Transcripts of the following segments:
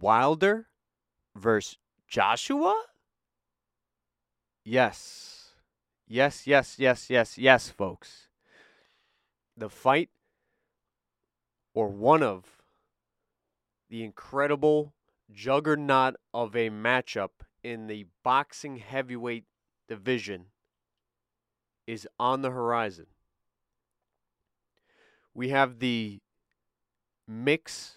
Wilder versus Joshua? Yes. Yes, yes, yes, yes, yes, folks. The fight, or one of the incredible juggernaut of a matchup in the boxing heavyweight division, is on the horizon. We have the mix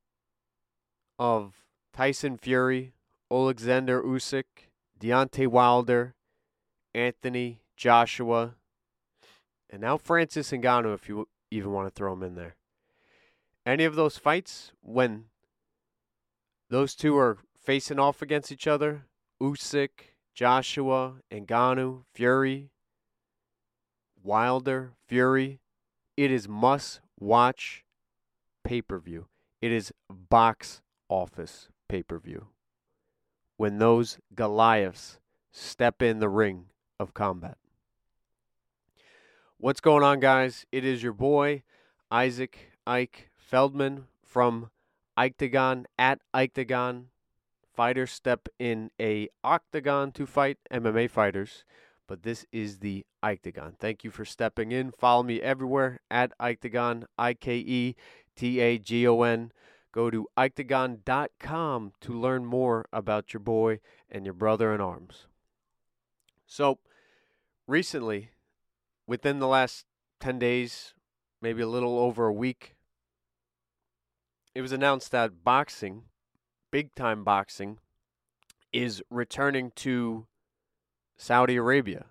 of Tyson Fury, Alexander Usyk, Deontay Wilder, Anthony Joshua, and now Francis Ngannou, if you even want to throw him in there. Any of those fights, when those two are facing off against each other, Usyk, Joshua, Ngannou, Fury, Wilder, Fury, it is must-watch pay-per-view. It is box office pay-per-view. When those Goliaths step in the ring of combat. What's going on, guys? It is your boy, Isaac Ike Feldman from Ikedagon, at Ikedagon. Fighters step in a octagon to fight MMA fighters, but this is the Ikedagon. Thank you for stepping in. Follow me everywhere at Ikedagon, Ikedagon. Go to Ikedagon.com to learn more about your boy and your brother in arms. So, recently, within the last 10 days, maybe a little over a week, it was announced that boxing, big-time boxing, is returning to Saudi Arabia,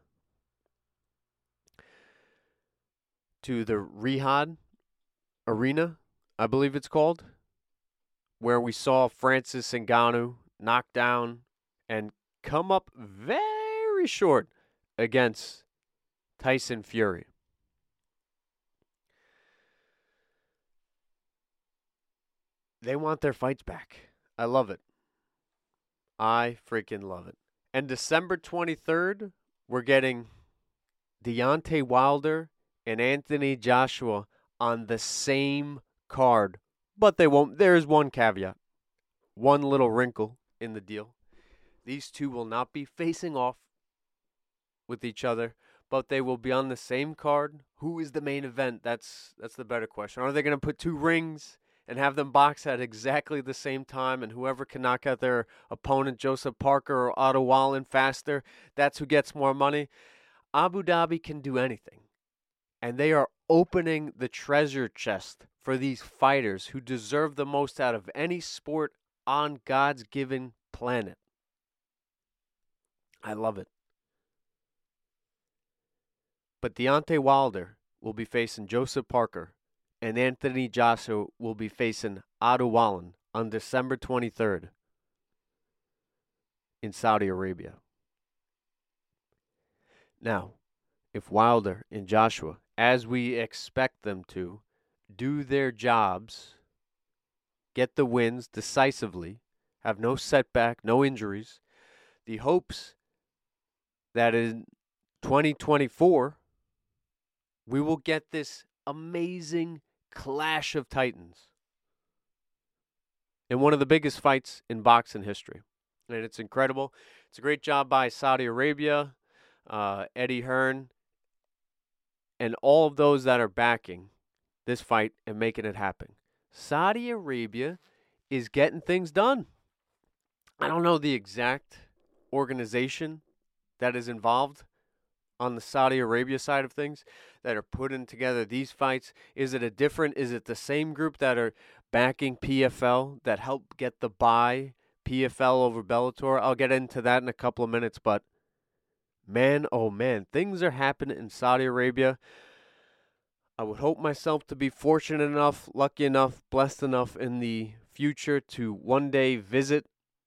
to the Riyadh Arena, I believe it's called, where we saw Francis Ngannou knock down and come up very short against Tyson Fury. They want their fights back. I love it. I freaking love it. And December 23rd, we're getting Deontay Wilder and Anthony Joshua on the same card. But they won't. There is one caveat. One little wrinkle in the deal. These two will not be facing off with each other, but they will be on the same card. Who is the main event? That's the better question. Are they going to put two rings and have them box at exactly the same time, and whoever can knock out their opponent, Joseph Parker or Otto Wallin, faster, that's who gets more money? Abu Dhabi can do anything. And they are opening the treasure chest for these fighters who deserve the most out of any sport on God's given planet. I love it. But Deontay Wilder will be facing Joseph Parker, and Anthony Joshua will be facing Otto Wallin on December 23rd in Saudi Arabia. Now, if Wilder and Joshua, as we expect them to, do their jobs, get the wins decisively, have no setback, no injuries, the hopes that in 2024, we will get this amazing clash of titans in one of the biggest fights in boxing history. And it's incredible. It's a great job by Saudi Arabia, Eddie Hearn, and all of those that are backing this fight and making it happen. Saudi Arabia is getting things done. I don't know the exact organization that is involved on the Saudi Arabia side of things that are putting together these fights. Is it the same group that are backing PFL that helped get the buy PFL over Bellator? I'll get into that in a couple of minutes, but man, oh man, things are happening in Saudi Arabia. I would hope myself to be fortunate enough, lucky enough, blessed enough in the future to one day visit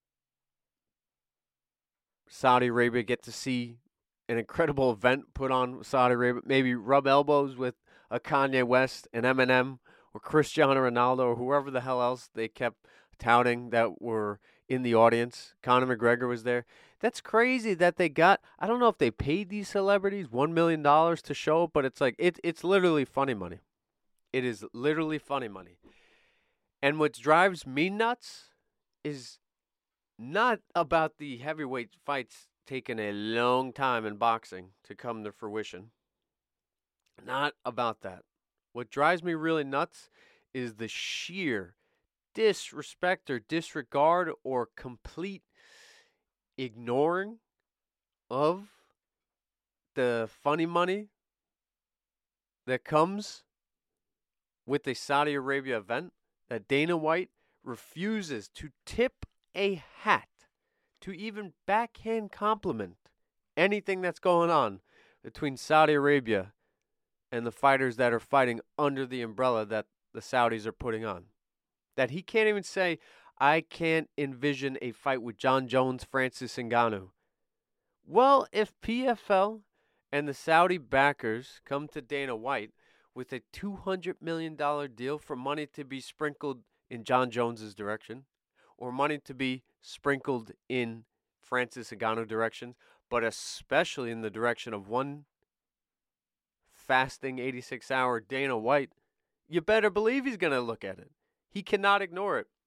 Saudi Arabia, get to see an incredible event put on Saudi Arabia, maybe rub elbows with a Kanye West, an Eminem, or Cristiano Ronaldo, or whoever the hell else they kept touting that were in the audience. Conor McGregor was there. That's crazy that they got, I don't know if they paid these celebrities $1 million to show up, but it's like, it's literally funny money. It is literally funny money. And what drives me nuts is not about the heavyweight fights taking a long time in boxing to come to fruition. Not about that. What drives me really nuts is the sheer disrespect or disregard or complete ignoring of the funny money that comes with a Saudi Arabia event, that Dana White refuses to tip a hat, to even backhand compliment anything that's going on between Saudi Arabia and the fighters that are fighting under the umbrella that the Saudis are putting on. That he can't even say, I can't envision a fight with John Jones, Francis Ngannou. Well, if PFL and the Saudi backers come to Dana White with a $200 million deal for money to be sprinkled in John Jones's direction, or money to be sprinkled in Francis Ngannou direction, but especially in the direction of one fasting 86-hour Dana White, you better believe he's going to look at it. He cannot ignore it.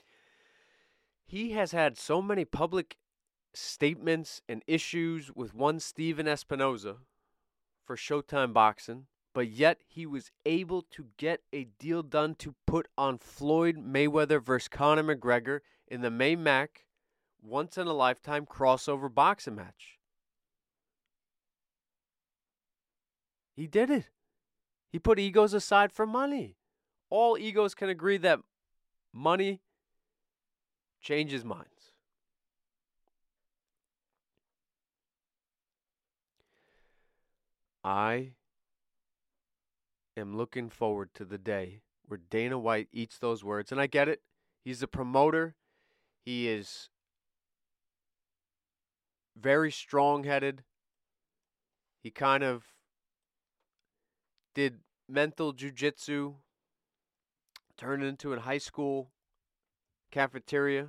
He has had so many public statements and issues with one Steven Espinoza for Showtime Boxing, but yet he was able to get a deal done to put on Floyd Mayweather versus Conor McGregor in the May Mac once-in-a-lifetime crossover boxing match. He did it. He put egos aside for money. All egos can agree that money changes minds. I am looking forward to the day where Dana White eats those words. And I get it. He's a promoter. He is very strong-headed. He kind of did mental jiu-jitsu, turned it into a high school cafeteria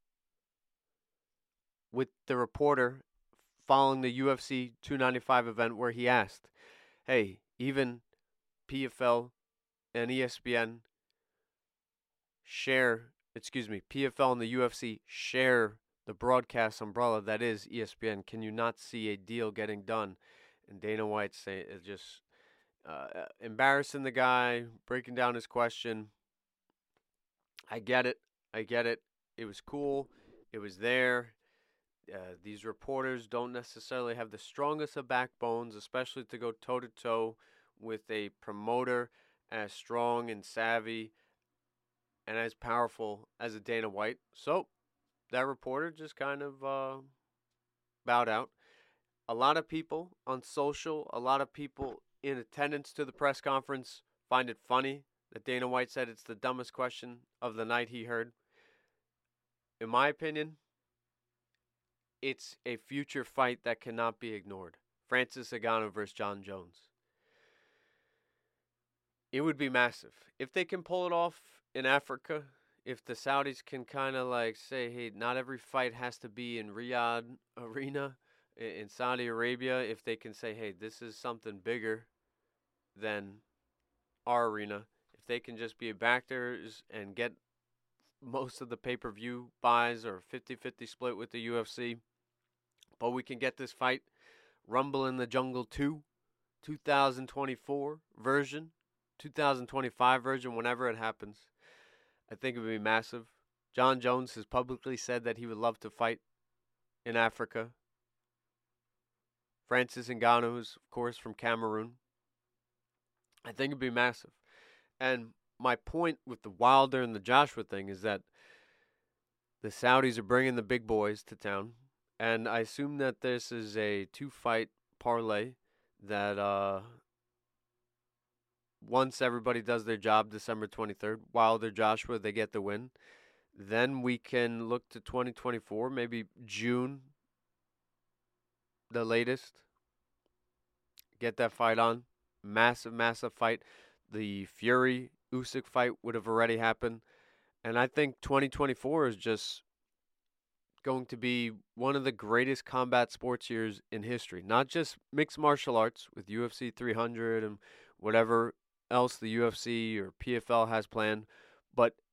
with the reporter following the UFC 295 event where he asked, hey, even PFL and ESPN PFL and the UFC share the broadcast umbrella that is ESPN. Can you not see a deal getting done? And Dana White is just embarrassing the guy, breaking down his question. I get it. It was cool. It was there. These reporters don't necessarily have the strongest of backbones, especially to go toe-to-toe with a promoter as strong and savvy and as powerful as a Dana White. So that reporter just kind of bowed out. A lot of people on social, a lot of people in attendance to the press conference find it funny that Dana White said it's the dumbest question of the night he heard. In my opinion, it's a future fight that cannot be ignored. Francis Ngannou versus John Jones. It would be massive. If they can pull it off in Africa, if the Saudis can kind of like say, hey, not every fight has to be in Riyadh Arena in Saudi Arabia, if they can say, hey, this is something bigger than our arena, if they can just be backers and get most of the pay-per-view buys or 50-50 split with the UFC, but we can get this fight, Rumble in the Jungle 2, 2024 version, 2025 version, whenever it happens, I think it would be massive. John Jones has publicly said that he would love to fight in Africa. Francis Ngannou is, of course, from Cameroon. I think it'd be massive. And my point with the Wilder and the Joshua thing is that the Saudis are bringing the big boys to town. And I assume that this is a two-fight parlay that once everybody does their job December 23rd, Wilder, Joshua, they get the win. Then we can look to 2024, maybe June, the latest. Get that fight on. Massive, massive fight. The Fury Usyk fight would have already happened. And I think 2024 is just going to be one of the greatest combat sports years in history. Not just mixed martial arts with UFC 300 and whatever else the UFC or PFL has planned, but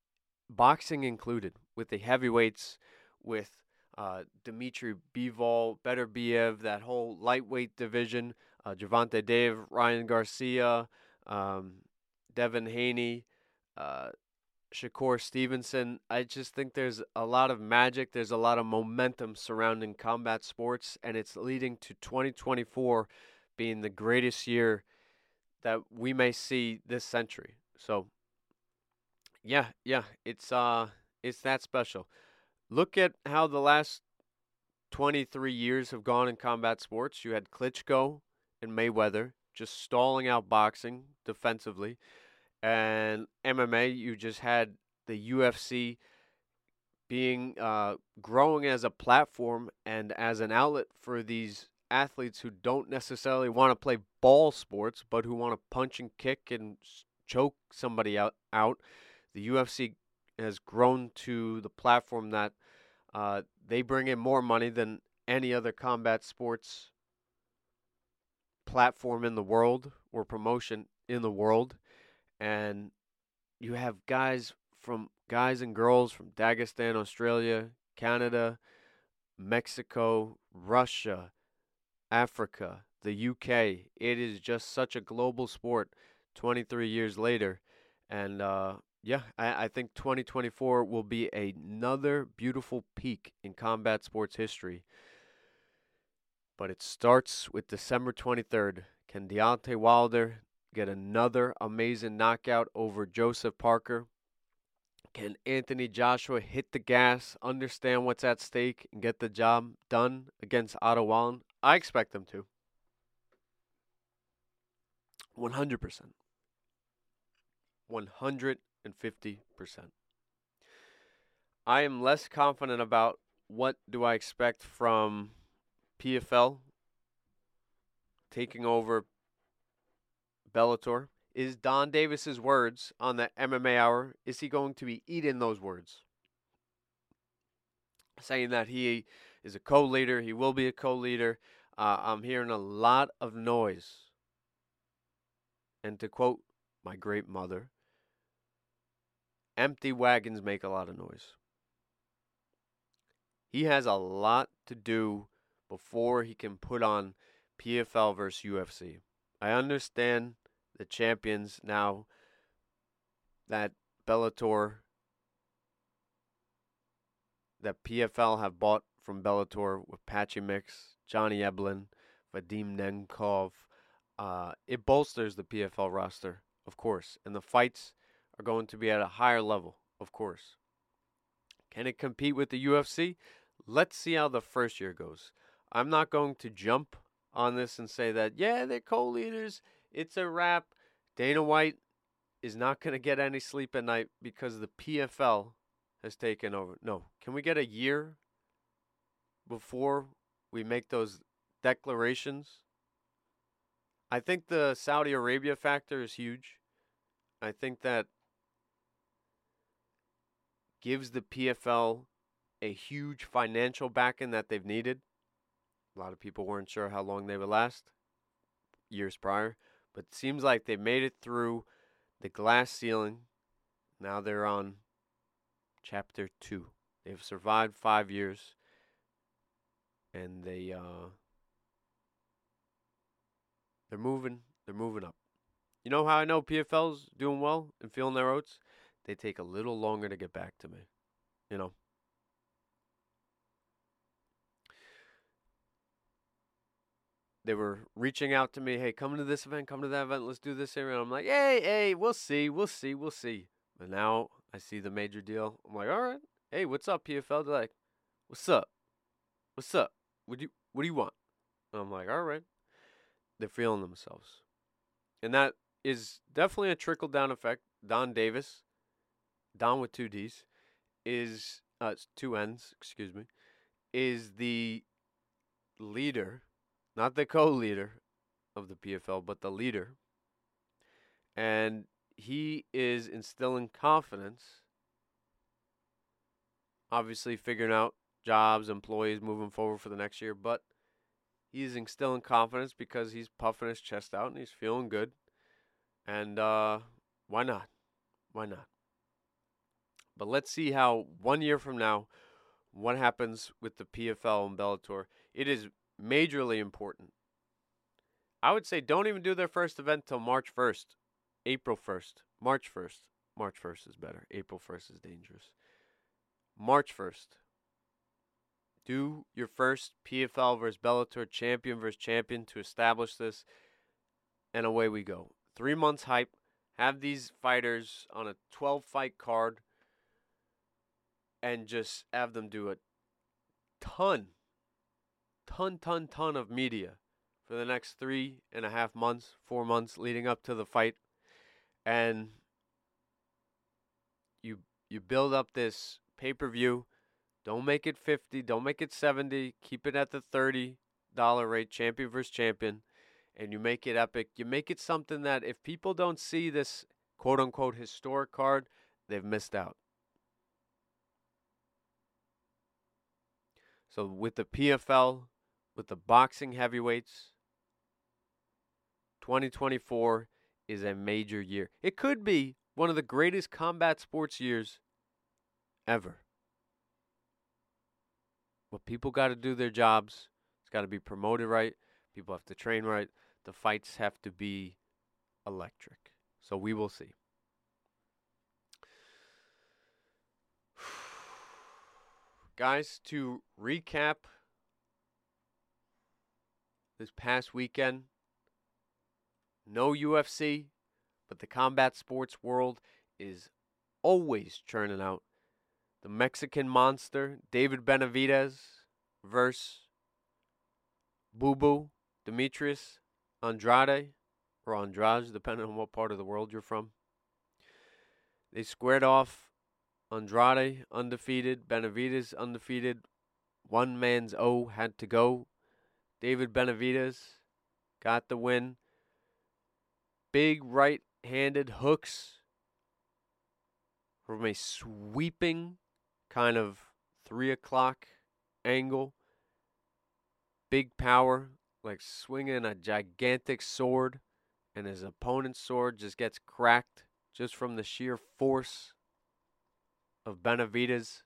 boxing included, with the heavyweights, with Dmitry Bivol, Beterbiev, that whole lightweight division, Javante Dave, Ryan Garcia, um, Devin Haney, uh, Shakur Stevenson. I just think there's a lot of magic. There's a lot of momentum surrounding combat sports, and it's leading to 2024 being the greatest year that we may see this century. So, yeah, it's that special. Look at how the last 23 years have gone in combat sports. You had Klitschko and Mayweather just stalling out boxing defensively. And MMA, you just had the UFC being growing as a platform and as an outlet for these athletes who don't necessarily want to play ball sports, but who want to punch and kick and choke somebody out. The UFC has grown to the platform that they bring in more money than any other combat sports platform in the world or promotion in the world. And you have guys and girls from Dagestan, Australia, Canada, Mexico, Russia, Africa, the UK. It is just such a global sport 23 years later. And yeah, I think 2024 will be another beautiful peak in combat sports history. But it starts with December 23rd. Can Deontay Wilder get another amazing knockout over Joseph Parker? Can Anthony Joshua hit the gas, understand what's at stake, and get the job done against Otto Wallen? I expect them to. 100%. 150%. I am less confident about what do I expect from PFL taking over Bellator. Is Don Davis's words on the MMA Hour, is he going to be eating those words? Saying that he is a co-leader, he will be a co-leader. I'm hearing a lot of noise. And to quote my great mother, empty wagons make a lot of noise. He has a lot to do before he can put on PFL versus UFC. I understand the champions now that Bellator, that PFL have bought from Bellator with Patchy Mix, Johnny Eblen, Vadim Nemkov. It bolsters the PFL roster, of course, and the fights are going to be at a higher level, of course. Can it compete with the UFC? Let's see how the first year goes. I'm not going to jump on this and say that, yeah, they're co-leaders, it's a wrap. Dana White is not going to get any sleep at night because the PFL has taken over. No. Can we get a year before we make those declarations? I think the Saudi Arabia factor is huge. I think that gives the PFL a huge financial backing that they've needed. A lot of people weren't sure how long they would last years prior, but it seems like they made it through the glass ceiling. Now they're on chapter 2. They've survived 5 years, and they're moving up. You know how I know PFL's doing well and feeling their oats? They take a little longer to get back to me. You know. They were reaching out to me, hey, come to this event, come to that event, let's do this here. And I'm like, hey, we'll see. But now I see the major deal. I'm like, all right, hey, what's up, PFL? They're like, what's up? What do you want? And I'm like, all right. They're feeling themselves. And that is definitely a trickle down effect. Don Davis, Don with 2 D's, is 2 N's, excuse me, is the leader, not the co-leader of the PFL, but the leader. And he is instilling confidence, obviously figuring out jobs, employees moving forward for the next year, but he's instilling confidence because he's puffing his chest out and he's feeling good. And why not? But let's see how 1 year from now, what happens with the PFL and Bellator. It is majorly important. I would say don't even do their first event till March 1st, April 1st, March 1st. March 1st is better. April 1st is dangerous. March 1st. Do your first PFL versus Bellator champion versus champion to establish this, and away we go. 3 months hype. Have these fighters on a 12-fight card and just have them do a ton of media for the next 3.5 months, 4 months leading up to the fight. And you build up this pay-per-view. Don't make it 50, don't make it 70. Keep it at the $30 rate, champion versus champion. And you make it epic. You make it something that if people don't see this quote-unquote historic card, they've missed out. So with the PFL, with the boxing heavyweights, 2024 is a major year. It could be one of the greatest combat sports years ever. But people got to do their jobs. It's got to be promoted right. People have to train right. The fights have to be electric. So we will see. Guys, to recap this past weekend, no UFC, but the combat sports world is always churning out. The Mexican monster, David Benavidez versus Boo Boo, Demetrius Andrade, or Andrade, depending on what part of the world you're from. They squared off. Andrade undefeated, Benavidez undefeated. One man's O had to go. David Benavidez got the win. Big right-handed hooks from a sweeping kind of 3 o'clock angle. Big power, like swinging a gigantic sword, and his opponent's sword just gets cracked just from the sheer force of Benavidez.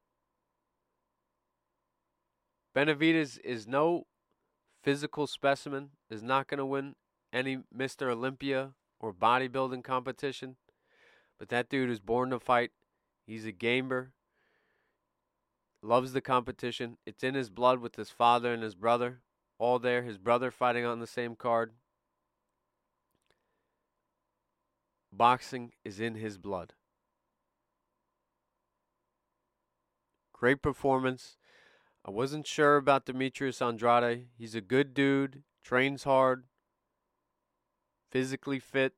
Benavidez is no physical specimen, is not going to win any Mr. Olympia or bodybuilding competition, but that dude is born to fight. He's a gamer, loves the competition. It's in his blood with his father and his brother, all there. His brother fighting on the same card. Boxing is in his blood. Great performance. I wasn't sure about Demetrius Andrade. He's a good dude, trains hard, physically fit,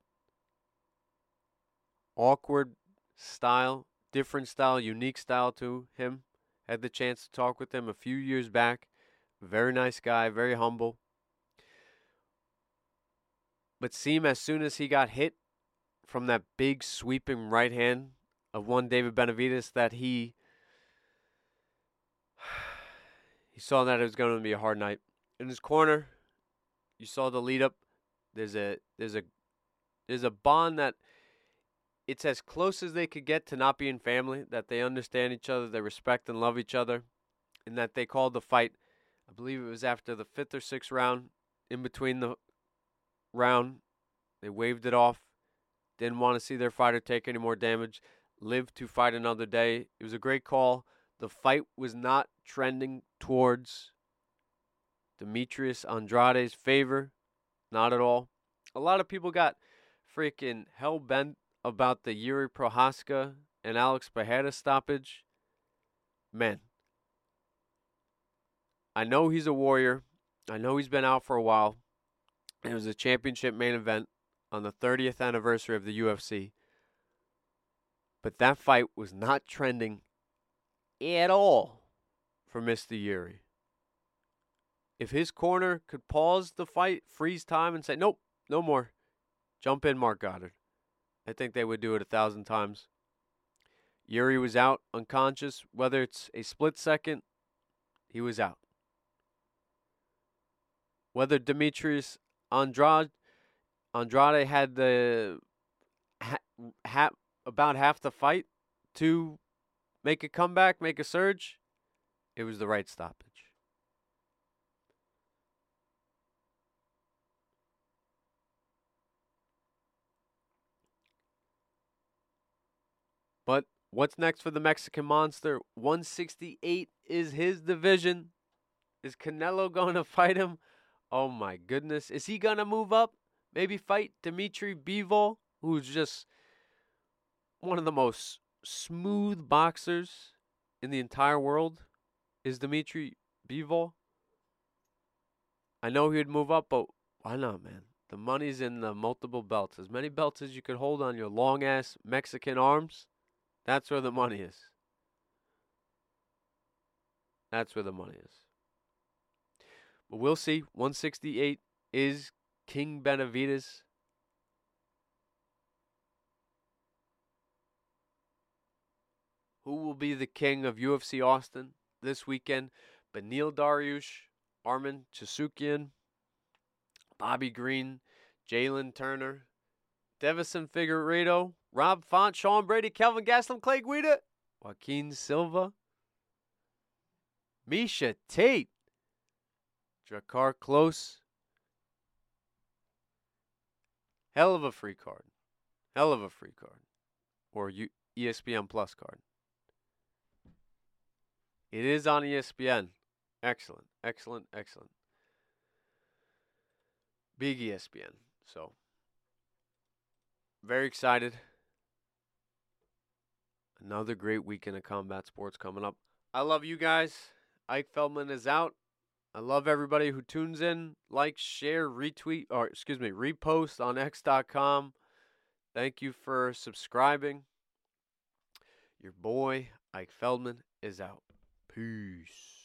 awkward style, different style, unique style to him. Had the chance to talk with him a few years back. Very nice guy, very humble. But seemed as soon as he got hit from that big sweeping right hand of one David Benavidez that he saw that it was going to be a hard night. In his corner, you saw the lead up. There's a bond that it's as close as they could get to not being family, that they understand each other, they respect and love each other, and that they called the fight, I believe it was after the 5th or 6th round, in between the round, they waved it off, didn't want to see their fighter take any more damage, live to fight another day. It was a great call. The fight was not trending towards Demetrius Andrade's favor. Not at all. A lot of people got freaking hell-bent about the Yuri Prohaska and Alex Pereira stoppage. Man, I know he's a warrior. I know he's been out for a while. It was a championship main event on the 30th anniversary of the UFC. But that fight was not trending at all for Mr. Yuri. If his corner could pause the fight, freeze time, and say, nope, no more, jump in, Mark Goddard, I think they would do it 1,000 times. Yuri was out, unconscious. Whether it's a split second, he was out. Whether Demetrius Andrade had about half the fight, to make a comeback, make a surge, it was the right stoppage. But what's next for the Mexican Monster? 168 is his division. Is Canelo going to fight him? Oh my goodness. Is he going to move up? Maybe fight Dimitri Bivol, who's just one of the most smooth boxers in the entire world? Is Dimitri Bivol? I know he would move up, but why not, man? The money's in the multiple belts. As many belts as you could hold on your long ass Mexican arms, that's where the money is. That's where the money is. But we'll see. 168 is King Benavidez. Who will be the king of UFC Austin this weekend? Beneil Dariush, Arman Chasukian, Bobby Green, Jalen Turner, Devison Figueiredo, Rob Font, Sean Brady, Kelvin Gastelum, Clay Guida, Joaquin Silva, Misha Tate, Drakkar Klose. Hell of a free card. Hell of a free card. Or ESPN Plus card. It is on ESPN. Excellent, excellent, excellent. Big ESPN. So, very excited. Another great weekend of combat sports coming up. I love you guys. Ike Feldman is out. I love everybody who tunes in, like, share, repost on x.com. Thank you for subscribing. Your boy, Ike Feldman, is out. Peace.